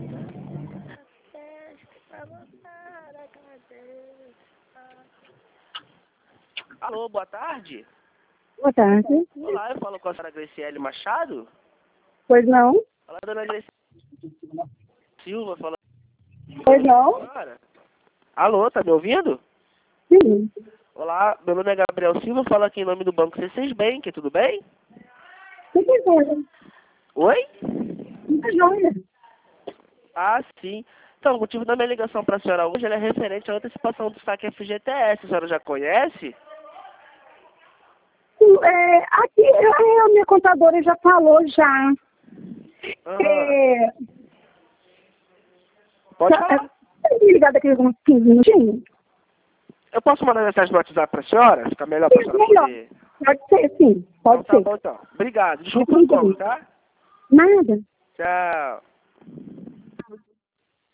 Alô, boa tarde. Boa tarde. Olá, eu falo com a senhora Graciele Machado. Pois não? Olá, dona Graciele Silva, fala. Pois não? Senhora. Alô, tá me ouvindo? Sim. Olá, meu nome é Gabriel Silva, falo aqui em nome do Banco C6 Bank, tudo bem? Que coisa? Oi? Muita joia. Ah, sim. Então, o motivo da minha ligação para a senhora hoje é referente à antecipação do saque FGTS. A senhora já conhece? Aqui, a minha contadora já falou já. Pode falar. Me ligar daqui a uns 15 minutinhos? Eu posso mandar mensagem no WhatsApp para a senhora? Fica melhor para a senhora Melhor. poder... Pode ser, sim. Pode Então, tá ser. bom, então. Obrigado. Desculpa o incômodo, tá? Nada. Tchau.